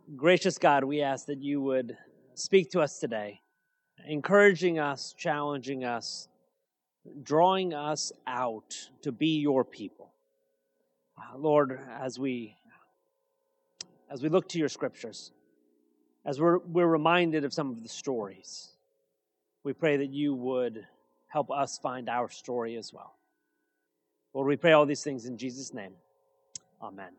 Gracious God, we ask that you would speak to us today, encouraging us, challenging us, drawing us out to be your people. Lord, as we look to your scriptures, as we're reminded of some of the stories, we pray that you would help us find our story as well. Lord, we pray all these things in Jesus' name. Amen.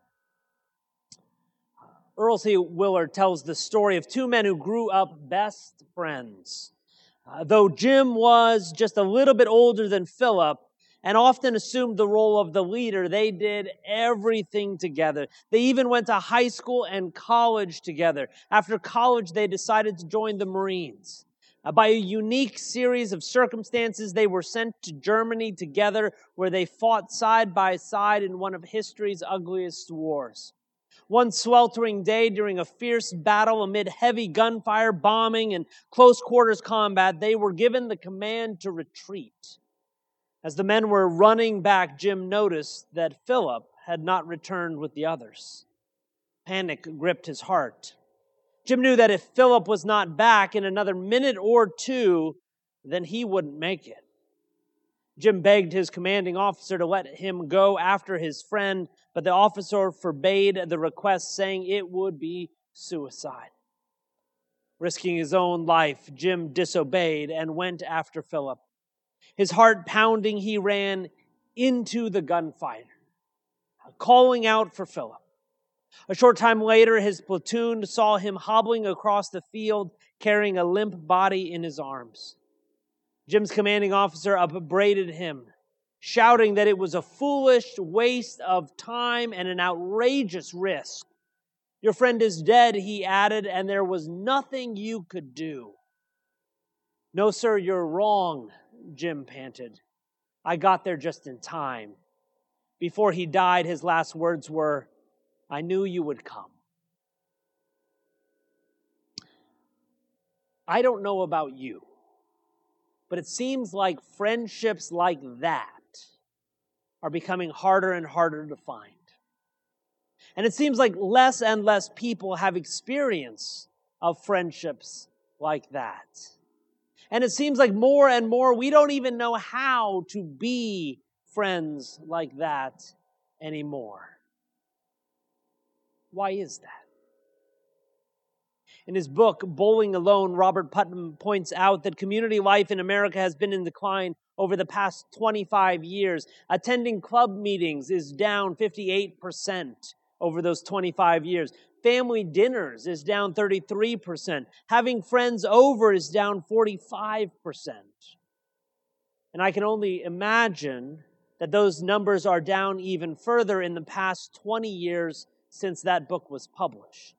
Earl C. Willard tells the story of two men who grew up best friends. Though Jim was just a little bit older than Philip and often assumed the role of the leader, they did everything together. They even went to high school and college together. After college, they decided to join the Marines. By a unique series of circumstances, they were sent to Germany together, where they fought side by side in one of history's ugliest wars. One sweltering day during a fierce battle amid heavy gunfire, bombing, and close quarters combat, they were given the command to retreat. As the men were running back, Jim noticed that Philip had not returned with the others. Panic gripped his heart. Jim knew that if Philip was not back in another minute or two, then he wouldn't make it. Jim begged his commanding officer to let him go after his friend, but the officer forbade the request, saying it would be suicide. Risking his own life, Jim disobeyed and went after Philip. His heart pounding, he ran into the gunfight, calling out for Philip. A short time later, his platoon saw him hobbling across the field, carrying a limp body in his arms. Jim's commanding officer upbraided him, shouting that it was a foolish waste of time and an outrageous risk. Your friend is dead, he added, and there was nothing you could do. No, sir, you're wrong, Jim panted. I got there just in time. Before he died, his last words were, I knew you would come. I don't know about you, but it seems like friendships like that are becoming harder and harder to find. And it seems like less and less people have experience of friendships like that. And it seems like more and more we don't even know how to be friends like that anymore. Why is that? In his book, Bowling Alone, Robert Putnam points out that community life in America has been in decline over the past 25 years. Attending club meetings is down 58% over those 25 years. Family dinners is down 33%. Having friends over is down 45%. And I can only imagine that those numbers are down even further in the past 20 years since that book was published.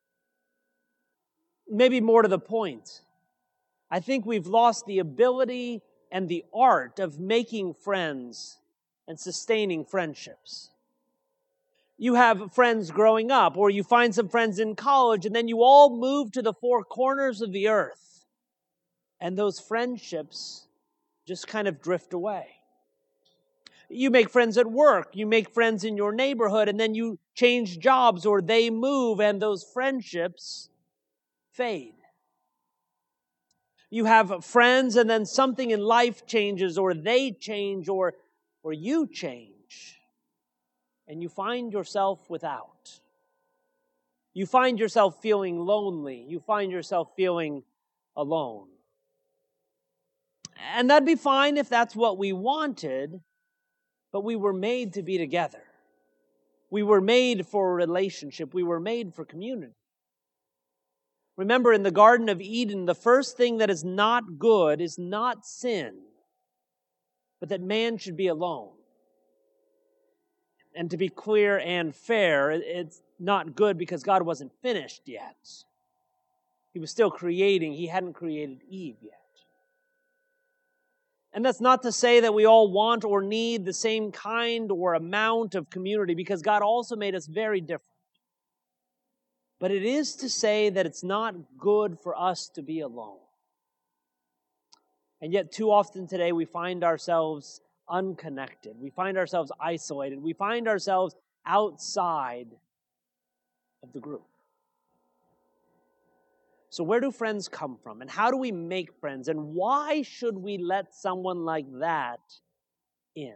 Maybe more to the point, I think we've lost the ability and the art of making friends and sustaining friendships. You have friends growing up, or you find some friends in college, and then you all move to the four corners of the earth. And those friendships just kind of drift away. You make friends at work, you make friends in your neighborhood, and then you change jobs or they move, and those friendships fade. You have friends, and then something in life changes, or they change, or you change. And you find yourself without. You find yourself feeling lonely. You find yourself feeling alone. And that'd be fine if that's what we wanted, but we were made to be together. We were made for a relationship. We were made for community. Remember, in the Garden of Eden, the first thing that is not good is not sin, but that man should be alone. And to be clear and fair, it's not good because God wasn't finished yet. He was still creating. He hadn't created Eve yet. And that's not to say that we all want or need the same kind or amount of community, because God also made us very different. But it is to say that it's not good for us to be alone. And yet too often today we find ourselves unconnected. We find ourselves isolated. We find ourselves outside of the group. So where do friends come from? And how do we make friends? And why should we let someone like that in?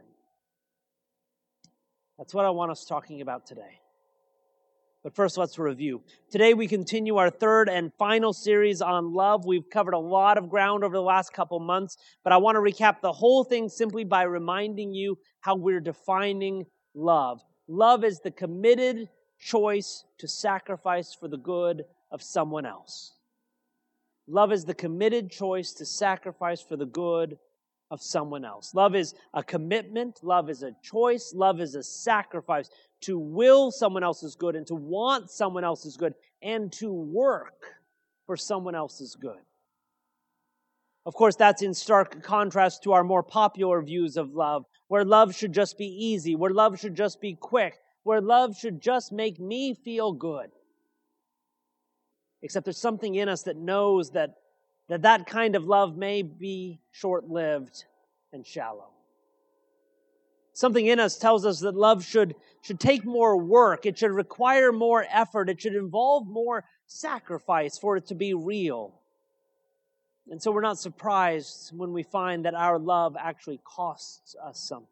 That's what I want us talking about today. But first, let's review. Today, we continue our third and final series on love. We've covered a lot of ground over the last couple months, but I want to recap the whole thing simply by reminding you how we're defining love. Love is the committed choice to sacrifice for the good of someone else. Love is the committed choice to sacrifice for the good of someone else. Love is a commitment. Love is a choice. Love is a sacrifice to will someone else's good and to want someone else's good and to work for someone else's good. Of course, that's in stark contrast to our more popular views of love, where love should just be easy, where love should just be quick, where love should just make me feel good. Except there's something in us that knows that kind of love may be short-lived and shallow. Something in us tells us that love should take more work. It should require more effort. It should involve more sacrifice for it to be real. And so we're not surprised when we find that our love actually costs us something.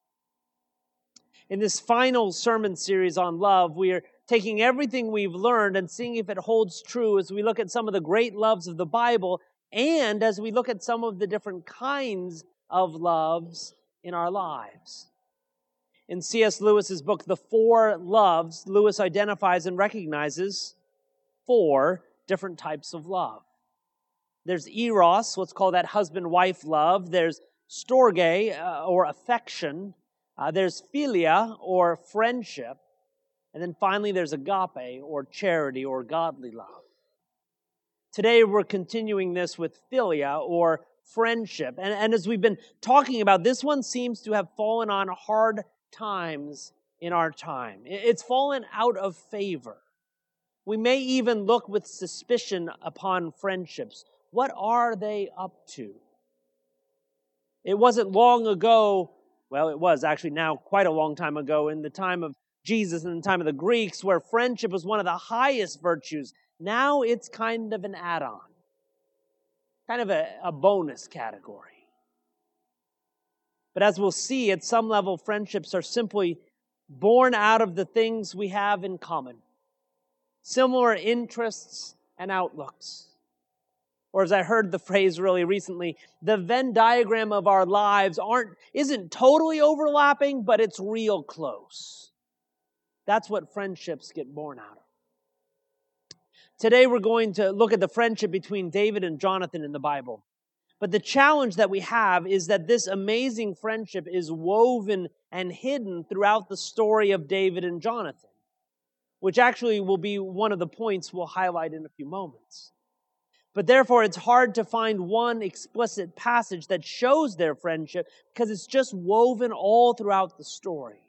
In this final sermon series on love, we are taking everything we've learned and seeing if it holds true as we look at some of the great loves of the Bible and as we look at some of the different kinds of loves in our lives. In C.S. Lewis's book, The Four Loves, Lewis identifies and recognizes 4 different types of love. There's eros, what's called that husband-wife love. There's storge, or affection. There's philia, or friendship. And then finally, there's agape, or charity, or godly love. Today, we're continuing this with philia, or friendship. And as we've been talking about, this one seems to have fallen on hard times in our time. It's fallen out of favor. We may even look with suspicion upon friendships. What are they up to? It wasn't long ago, well, it was actually now quite a long time ago, in the time of Jesus and the time of the Greeks, where friendship was one of the highest virtues. Now it's kind of an add-on, kind of a bonus category. But as we'll see, at some level, friendships are simply born out of the things we have in common. Similar interests and outlooks. Or as I heard the phrase really recently, the Venn diagram of our lives isn't totally overlapping, but it's real close. That's what friendships get born out of. Today we're going to look at the friendship between David and Jonathan in the Bible. But the challenge that we have is that this amazing friendship is woven and hidden throughout the story of David and Jonathan, which actually will be one of the points we'll highlight in a few moments. But therefore, it's hard to find one explicit passage that shows their friendship because it's just woven all throughout the story.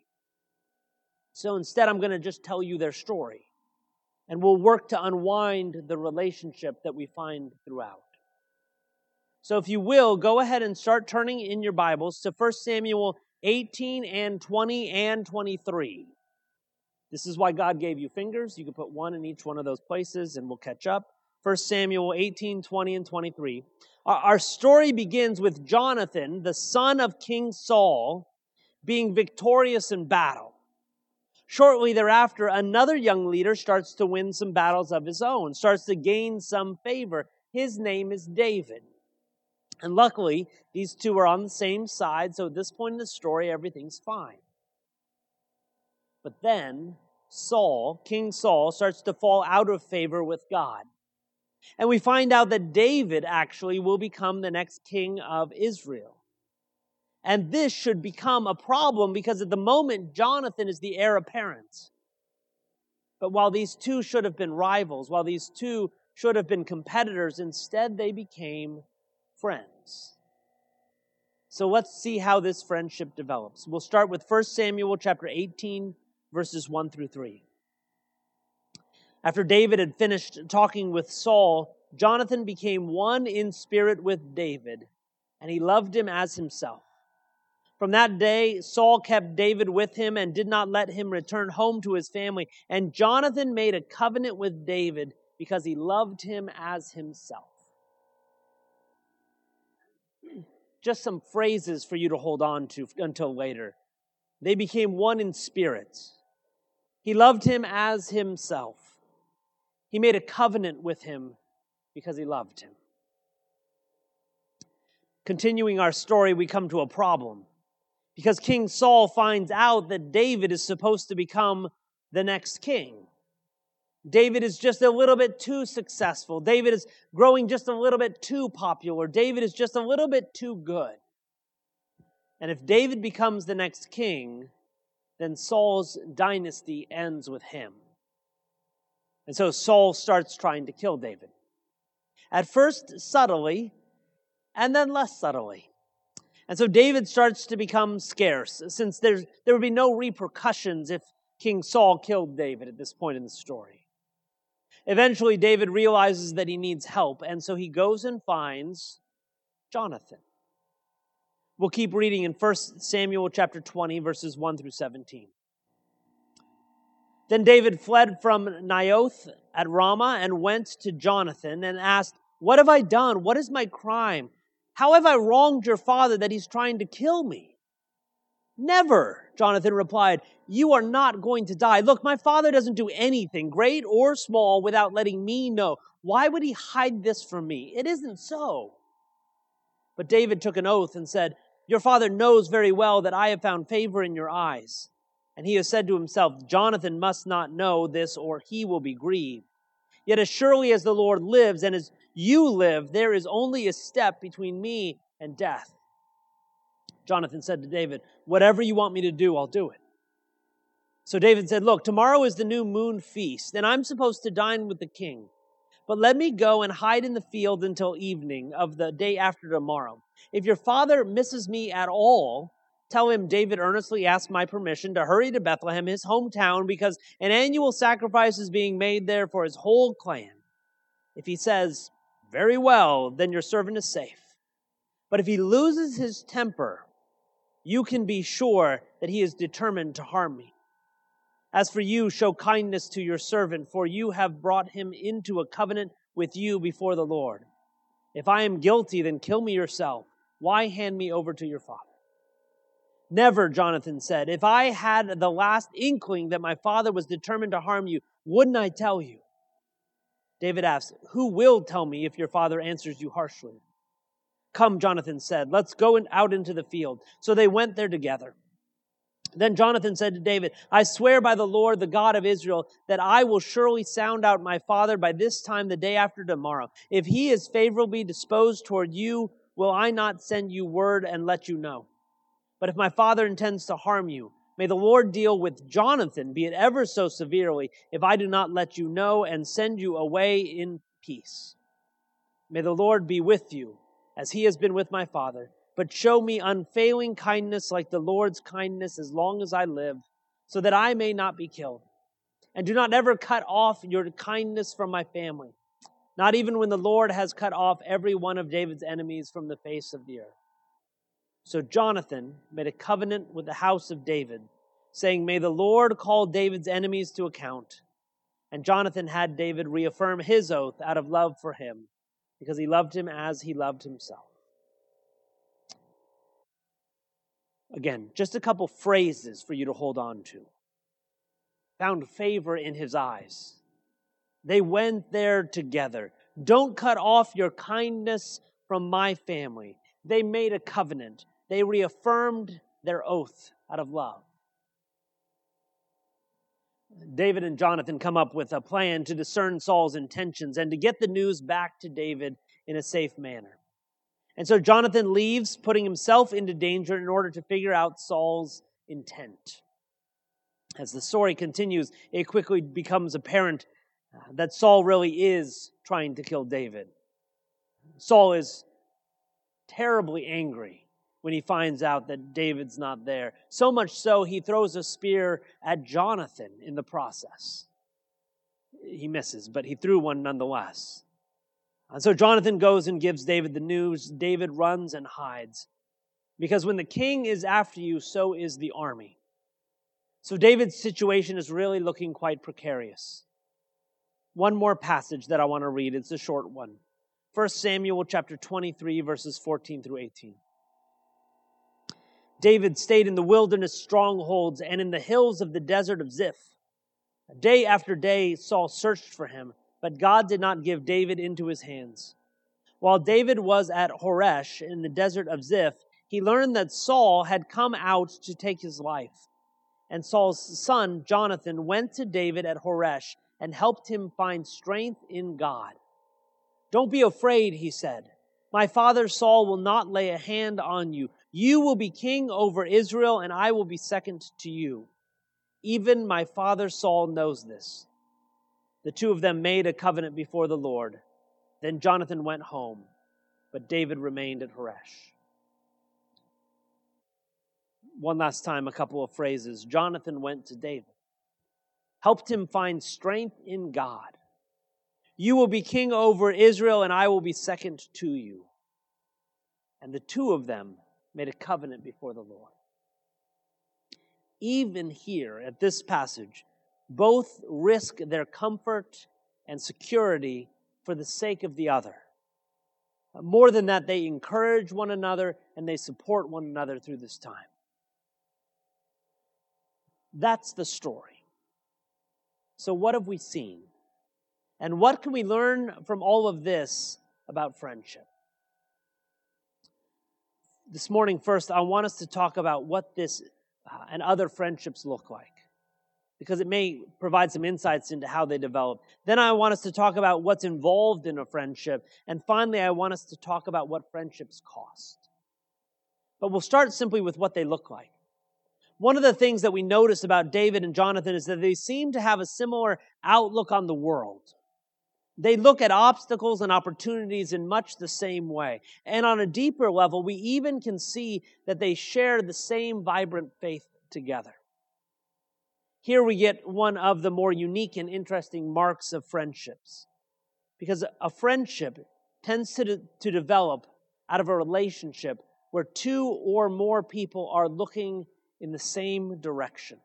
So instead, I'm going to just tell you their story, and we'll work to unwind the relationship that we find throughout. So if you will, go ahead and start turning in your Bibles to 1 Samuel 18 and 20 and 23. This is why God gave you fingers. You can put one in each one of those places and we'll catch up. 1 Samuel 18, 20, and 23. Our story begins with Jonathan, the son of King Saul, being victorious in battle. Shortly thereafter, another young leader starts to win some battles of his own, starts to gain some favor. His name is David. And luckily, these two are on the same side, so at this point in the story, everything's fine. But then, King Saul, starts to fall out of favor with God. And we find out that David actually will become the next king of Israel. And this should become a problem because at the moment, Jonathan is the heir apparent. But while these two should have been rivals, while these two should have been competitors, instead they became friends. So let's see how this friendship develops. We'll start with 1 Samuel chapter 18, verses 1 through 3. After David had finished talking with Saul, Jonathan became one in spirit with David, and he loved him as himself. From that day, Saul kept David with him and did not let him return home to his family. And Jonathan made a covenant with David, because he loved him as himself. Just some phrases for you to hold on to until later. They became one in spirit. He loved him as himself. He made a covenant with him because he loved him. Continuing our story, we come to a problem. Because King Saul finds out that David is supposed to become the next king. David is just a little bit too successful. David is growing just a little bit too popular. David is just a little bit too good. And if David becomes the next king, then Saul's dynasty ends with him. And so Saul starts trying to kill David. At first subtly, and then less subtly. And so David starts to become scarce, since there would be no repercussions if King Saul killed David at this point in the story. Eventually, David realizes that he needs help, and so he goes and finds Jonathan. We'll keep reading in 1 Samuel chapter 20, verses 1 through 17. Then David fled from Naioth at Ramah and went to Jonathan and asked, "What have I done? What is my crime? How have I wronged your father that he's trying to kill me?" "Never," Jonathan replied. "You are not going to die. Look, my father doesn't do anything, great or small, without letting me know. Why would he hide this from me? It isn't so." But David took an oath and said, "Your father knows very well that I have found favor in your eyes." And he has said to himself, "Jonathan must not know this, or he will be grieved. Yet as surely as the Lord lives and as you live, there is only a step between me and death." Jonathan said to David, "Whatever you want me to do, I'll do it." So David said, "Look, tomorrow is the new moon feast, and I'm supposed to dine with the king. But let me go and hide in the field until evening of the day after tomorrow. If your father misses me at all, tell him David earnestly asked my permission to hurry to Bethlehem, his hometown, because an annual sacrifice is being made there for his whole clan. If he says, 'Very well,' then your servant is safe. But if he loses his temper, you can be sure that he is determined to harm me. As for you, show kindness to your servant, for you have brought him into a covenant with you before the Lord. If I am guilty, then kill me yourself. Why hand me over to your father?" "Never," Jonathan said. "If I had the last inkling that my father was determined to harm you, wouldn't I tell you?" David asked, "Who will tell me if your father answers you harshly?" "Come," Jonathan said, "let's go out into the field." So they went there together. Then Jonathan said to David, "I swear by the Lord, the God of Israel, that I will surely sound out my father by this time the day after tomorrow. If he is favorably disposed toward you, will I not send you word and let you know? But if my father intends to harm you, may the Lord deal with Jonathan, be it ever so severely, if I do not let you know and send you away in peace. May the Lord be with you, as he has been with my father. But show me unfailing kindness like the Lord's kindness as long as I live, so that I may not be killed. And do not ever cut off your kindness from my family, not even when the Lord has cut off every one of David's enemies from the face of the earth." So Jonathan made a covenant with the house of David, saying, "May the Lord call David's enemies to account." And Jonathan had David reaffirm his oath out of love for him, because he loved him as he loved himself. Again, just a couple phrases for you to hold on to. Found favor in his eyes. They went there together. Don't cut off your kindness from my family. They made a covenant. They reaffirmed their oath out of love. David and Jonathan come up with a plan to discern Saul's intentions and to get the news back to David in a safe manner. And so Jonathan leaves, putting himself into danger in order to figure out Saul's intent. As the story continues, it quickly becomes apparent that Saul really is trying to kill David. Saul is terribly angry when he finds out that David's not there. So much so, he throws a spear at Jonathan in the process. He misses, but he threw one nonetheless. And so Jonathan goes and gives David the news. David runs and hides. Because when the king is after you, so is the army. So David's situation is really looking quite precarious. One more passage that I want to read. It's a short one. 1 Samuel chapter 23, verses 14 through 18. David stayed in the wilderness strongholds and in the hills of the desert of Ziph. Day after day, Saul searched for him, but God did not give David into his hands. While David was at Horesh in the desert of Ziph, he learned that Saul had come out to take his life. And Saul's son, Jonathan, went to David at Horesh and helped him find strength in God. "Don't be afraid," he said. "My father Saul will not lay a hand on you. You will be king over Israel, and I will be second to you. Even my father Saul knows this." The two of them made a covenant before the Lord. Then Jonathan went home, but David remained at Horesh. One last time, a couple of phrases. Jonathan went to David, helped him find strength in God. You will be king over Israel, and I will be second to you. And the two of them made a covenant before the Lord. Even here at this passage, both risk their comfort and security for the sake of the other. More than that, they encourage one another and they support one another through this time. That's the story. So what have we seen? And what can we learn from all of this about friendship? This morning, first, I want us to talk about what this and other friendships look like, because it may provide some insights into how they develop. Then I want us to talk about what's involved in a friendship. And finally, I want us to talk about what friendships cost. But we'll start simply with what they look like. One of the things that we notice about David and Jonathan is that they seem to have a similar outlook on the world. They look at obstacles and opportunities in much the same way. And on a deeper level, we even can see that they share the same vibrant faith together. Here we get one of the more unique and interesting marks of friendships, because a friendship tends to develop out of a relationship where two or more people are looking in the same direction.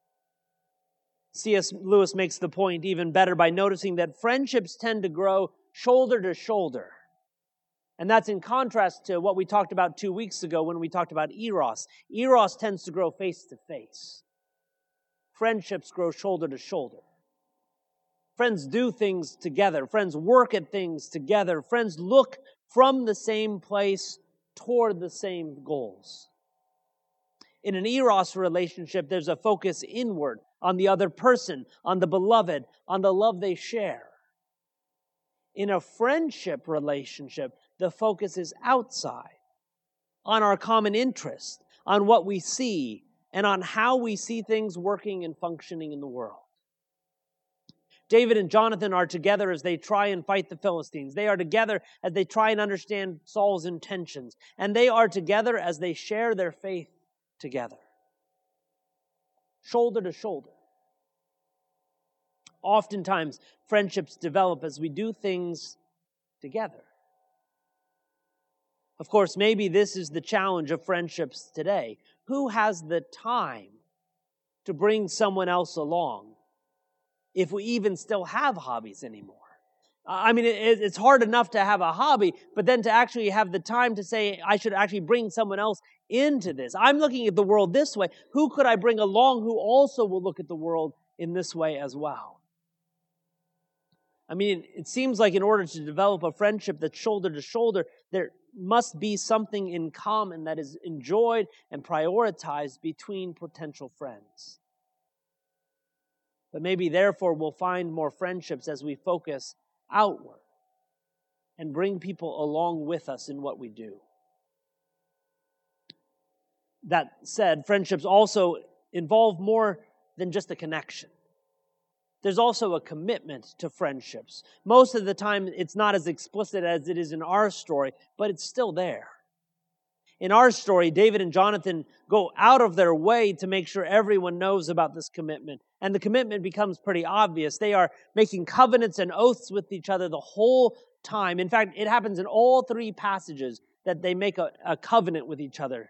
C.S. Lewis makes the point even better by noticing that friendships tend to grow shoulder to shoulder. And that's in contrast to what we talked about 2 weeks ago when we talked about eros. Eros tends to grow face to face. Friendships grow shoulder to shoulder. Friends do things together. Friends work at things together. Friends look from the same place toward the same goals. In an eros relationship, there's a focus inward on the other person, on the beloved, on the love they share. In a friendship relationship, the focus is outside, on our common interest, on what we see, and on how we see things working and functioning in the world. David and Jonathan are together as they try and fight the Philistines. They are together as they try and understand Saul's intentions. And they are together as they share their faith together. Shoulder to shoulder. Oftentimes, friendships develop as we do things together. Of course, maybe this is the challenge of friendships today. Who has the time to bring someone else along if we even still have hobbies anymore? I mean, it's hard enough to have a hobby, but then to actually have the time to say, I should actually bring someone else into this. I'm looking at the world this way. Who could I bring along who also will look at the world in this way as well? I mean, it seems like in order to develop a friendship that's shoulder to shoulder, there must be something in common that is enjoyed and prioritized between potential friends. But maybe therefore we'll find more friendships as we focus outward and bring people along with us in what we do. That said, friendships also involve more than just a connection. There's also a commitment to friendships. Most of the time, it's not as explicit as it is in our story, but it's still there. In our story, David and Jonathan go out of their way to make sure everyone knows about this commitment. And the commitment becomes pretty obvious. They are making covenants and oaths with each other the whole time. In fact, it happens in all three passages that they make a covenant with each other.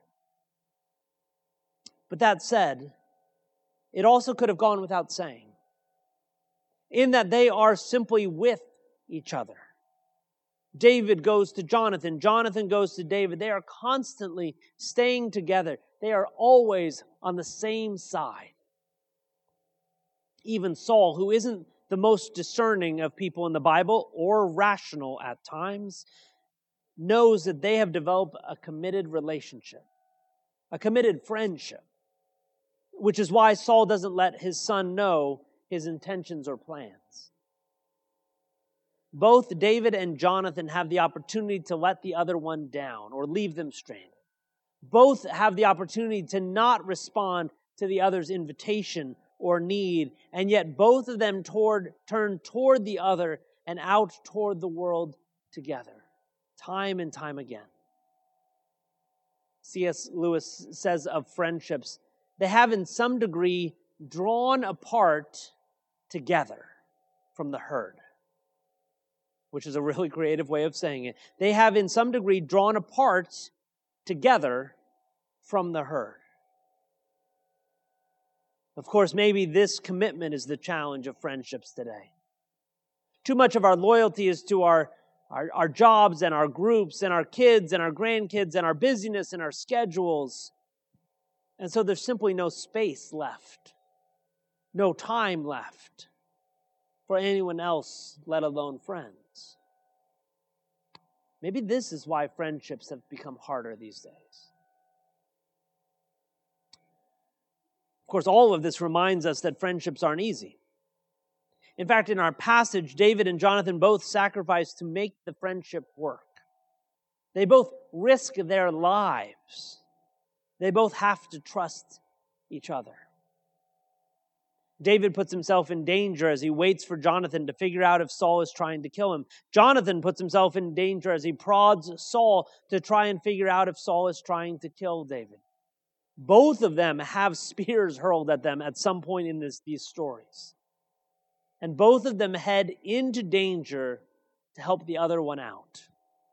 But that said, it also could have gone without saying. in that they are simply with each other. David goes to Jonathan. Jonathan goes to David. They are constantly staying together. They are always on the same side. Even Saul, who isn't the most discerning of people in the Bible or rational at times, knows that they have developed a committed relationship, a committed friendship, which is why Saul doesn't let his son know his intentions or plans. Both David and Jonathan have the opportunity to let the other one down or leave them stranded. Both have the opportunity to not respond to the other's invitation or need, and yet both of them turn toward the other and out toward the world together, time and time again. C.S. Lewis says of friendships, they have in some degree drawn apart together from the herd, which is a really creative way of saying it. They have in some degree drawn apart together from the herd. Of course, maybe this commitment is the challenge of friendships today. Too much of our loyalty is to our jobs and our groups and our kids and our grandkids and our busyness and our schedules. And so there's simply no space left, no time left for anyone else, let alone friends. Maybe this is why friendships have become harder these days. Of course, all of this reminds us that friendships aren't easy. In fact, in our passage, David and Jonathan both sacrificed to make the friendship work. They both risk their lives. They both have to trust each other. David puts himself in danger as he waits for Jonathan to figure out if Saul is trying to kill him. Jonathan puts himself in danger as he prods Saul to try and figure out if Saul is trying to kill David. Both of them have spears hurled at them at some point in these stories. And both of them head into danger to help the other one out.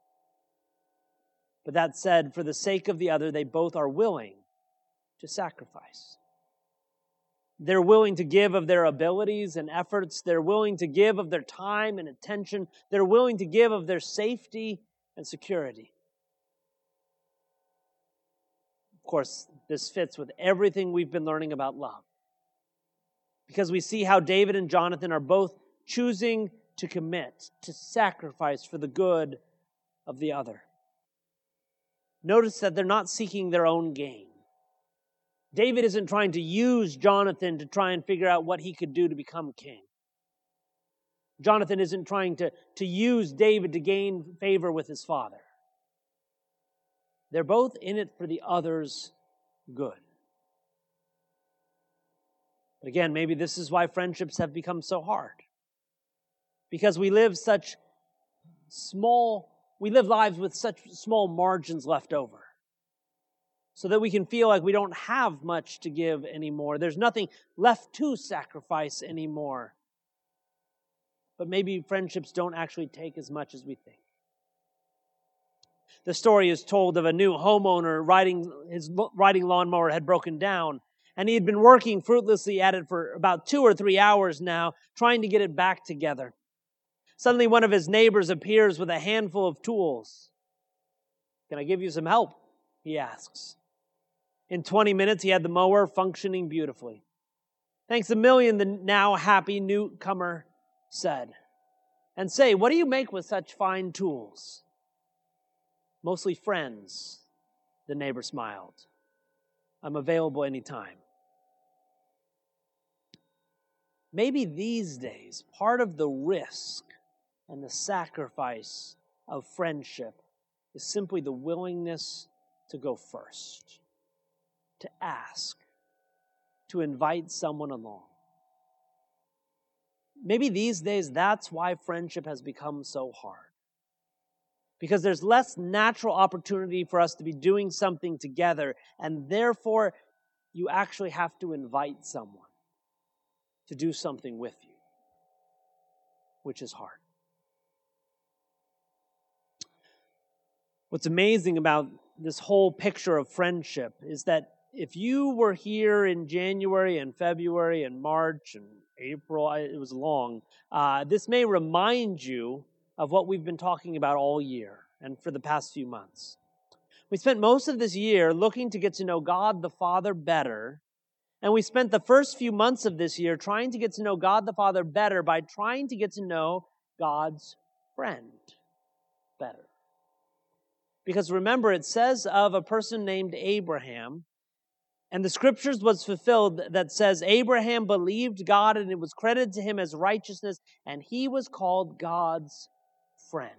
But that said, for the sake of the other, they both are willing to sacrifice. They're willing to give of their abilities and efforts. They're willing to give of their time and attention. They're willing to give of their safety and security. Of course, this fits with everything we've been learning about love. Because we see how David and Jonathan are both choosing to commit, to sacrifice for the good of the other. Notice that they're not seeking their own gain. David isn't trying to use Jonathan to try and figure out what he could do to become king. Jonathan isn't trying to use David to gain favor with his father. They're both in it for the other's good. But again, maybe this is why friendships have become so hard. Because we live lives with such small margins left over. So that we can feel like we don't have much to give anymore. There's nothing left to sacrifice anymore. But maybe friendships don't actually take as much as we think. The story is told of a new homeowner his riding lawnmower had broken down, and he had been working fruitlessly at it for about 2 or 3 hours now, trying to get it back together. Suddenly one of his neighbors appears with a handful of tools. "Can I give you some help?" he asks. In 20 minutes, he had the mower functioning beautifully. "Thanks a million," the now happy newcomer said. "And say, what do you make with such fine tools?" "Mostly friends," the neighbor smiled. "I'm available anytime." Maybe these days, part of the risk and the sacrifice of friendship is simply the willingness to go first, to ask, to invite someone along. Maybe these days that's why friendship has become so hard. Because there's less natural opportunity for us to be doing something together, and therefore you actually have to invite someone to do something with you, which is hard. What's amazing about this whole picture of friendship is that if you were here in January and February and March and April, it was long, this may remind you of what we've been talking about all year and for the past few months. We spent most of this year looking to get to know God the Father better, and we spent the first few months of this year trying to get to know God the Father better by trying to get to know God's friend better. Because remember, it says of a person named Abraham, and the scriptures was fulfilled that says, Abraham believed God and it was credited to him as righteousness, and he was called God's friend.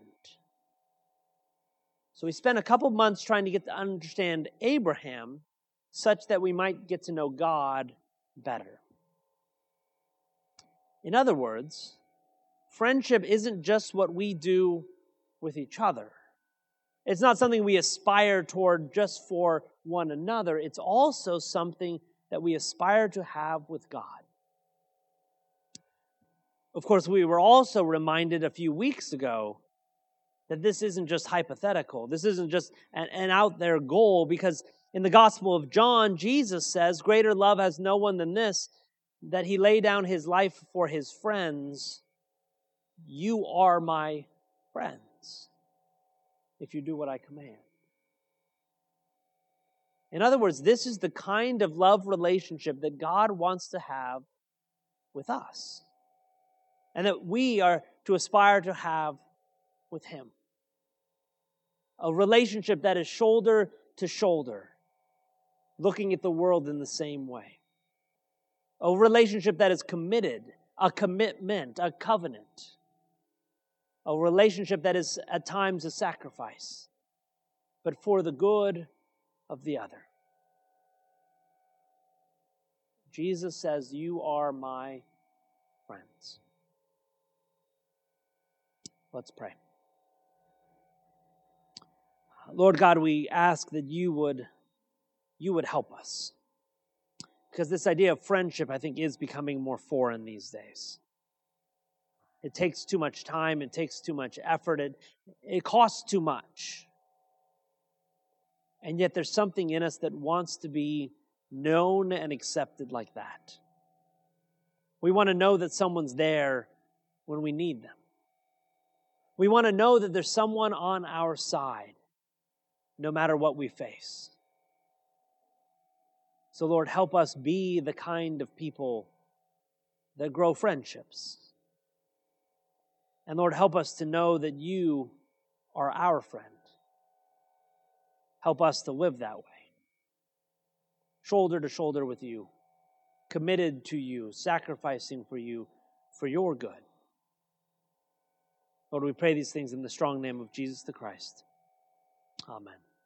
So we spent a couple months trying to get to understand Abraham such that we might get to know God better. In other words, friendship isn't just what we do with each other. It's not something we aspire toward just for one another. It's also something that we aspire to have with God. Of course, we were also reminded a few weeks ago that this isn't just hypothetical. This isn't just an out there goal, because in the Gospel of John, Jesus says, greater love has no one than this, that he lay down his life for his friends. You are my friends if you do what I command. In other words, this is the kind of love relationship that God wants to have with us, and that we are to aspire to have with him. A relationship that is shoulder to shoulder, looking at the world in the same way. A relationship that is committed, a commitment, a covenant. A relationship that is at times a sacrifice, but for the good of the other. Jesus says, you are my friends. Let's pray. Lord God, we ask that you would help us. Because this idea of friendship, I think, is becoming more foreign these days. It takes too much time. It takes too much effort. It costs too much. And yet there's something in us that wants to be known and accepted like that. We want to know that someone's there when we need them. We want to know that there's someone on our side, no matter what we face. So Lord, help us be the kind of people that grow friendships. And Lord, help us to know that you are our friend. Help us to live that way. Shoulder to shoulder with you, committed to you, sacrificing for you, for your good. Lord, we pray these things in the strong name of Jesus the Christ. Amen.